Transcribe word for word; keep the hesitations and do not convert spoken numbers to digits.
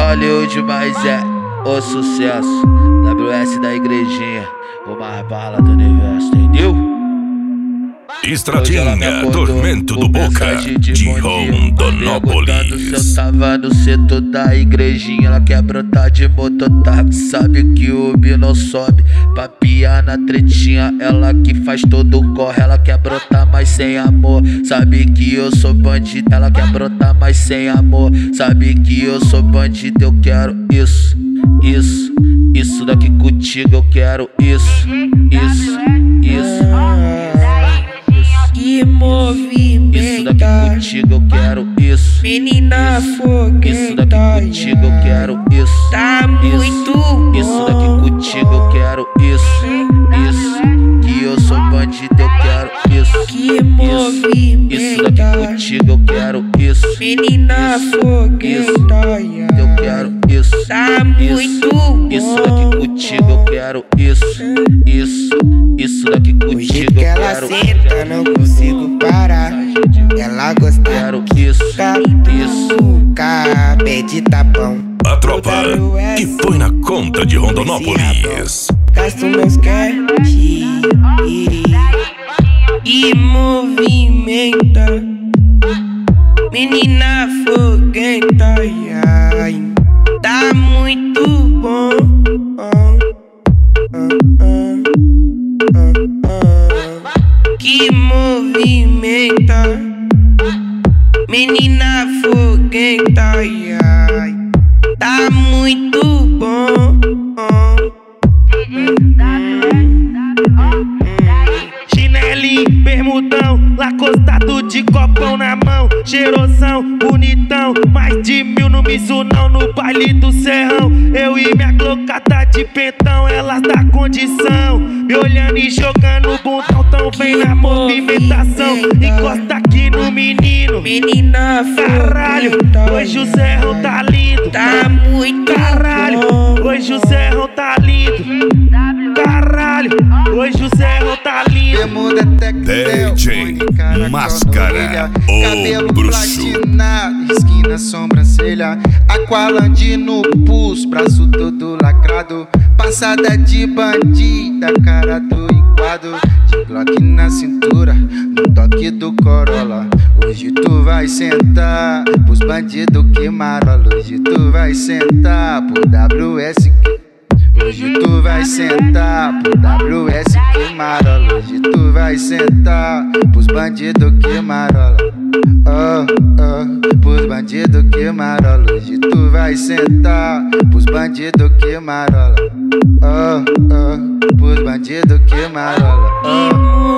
Valeu demais, é o sucesso. W S da igrejinha, o mais bala do universo, entendeu? Estradinha, Tormento do Boca, de Rondonópolis. Se eu tava no setor da igrejinha, ela quer brotar de mototáxi. Sabe que o B não sobe pra piar na tretinha. Ela que faz todo o corre, ela quer brotar mais sem amor. Sabe que eu sou bandido, ela quer brotar mais sem amor. Sabe que eu sou bandido, eu quero isso, isso, isso daqui contigo, eu quero isso, isso, isso. Que movimento, isso daqui contigo eu quero isso, menina fogueta, isso daqui contigo eu quero isso, tá muito bom. Isso daqui contigo eu quero isso, isso, que eu sou bandido eu quero isso, que movimento, isso daqui contigo eu quero isso, menina fogueta, eu quero isso, tá muito bom. Isso daqui contigo eu quero isso, isso, isso daqui contigo eu quero. O jeito que ela senta não consigo parar. Ela gosta quero isso, isso, pé de tapão. A tropa que foi na conta de Rondonópolis. Gasto meus cash e movimenta, menina fogueta, ai, tá muito bom. Que movimenta, menina fogueta, ai, tá muito bom. Chinelinho, bermudão, lacostado de copão na mão, cheirosão, bonitão, mais de mil no Mizunão, no baile do Serrão. Eu e minha glocada de pentão, elas dá condição, me olhando e jogando bundão, tão vem na movimentação. Encosta aqui no menino, menina, caralho, hoje o Serrão tá lindo, tá muito caralho, hoje o Serrão tá lindo, caralho, hoje o Serrão tá lindo. D J Máscara, o bruxo. Platinado, esquina, sobrancelha, Aqualandi no pulso, braço todo lacrado, passada de bandida, cara do enquadro, de Glock na cintura, no toque do Corolla. Hoje tu vai sentar pros bandidos que marola, hoje tu vai sentar pro W S que hoje tu vai sentar pro W S que marola, hoje tu vai sentar pros bandidos que marola. Oh, oh, pros bandidos que marola, hoje tu vai sentar pros bandidos que marola. Oh, oh, pros bandidos que marola. Oh.